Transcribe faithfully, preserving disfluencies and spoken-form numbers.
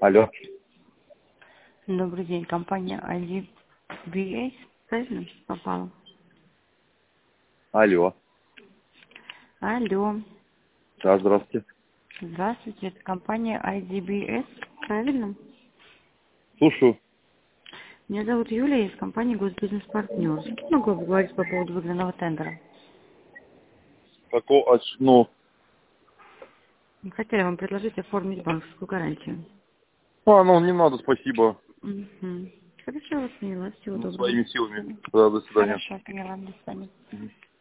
Алло. Добрый день, компания ай ди би эс, правильно попала? Алло. Алло, Да, здравствуйте. здравствуйте, это компания ай ди би эс, правильно? Слушаю. Меня зовут Юлия, из компании Госбизнес-партнер. С кем могу поговорить по поводу выигранного тендера? Какого, ну, Хотели вам предложить оформить банковскую гарантию. а, ну, не надо, спасибо. Угу. Хорошо, вас поняла, всего Ну, доброго. своими силами. Да, до свидания. Хорошо, поняла, до свидания. Мгм.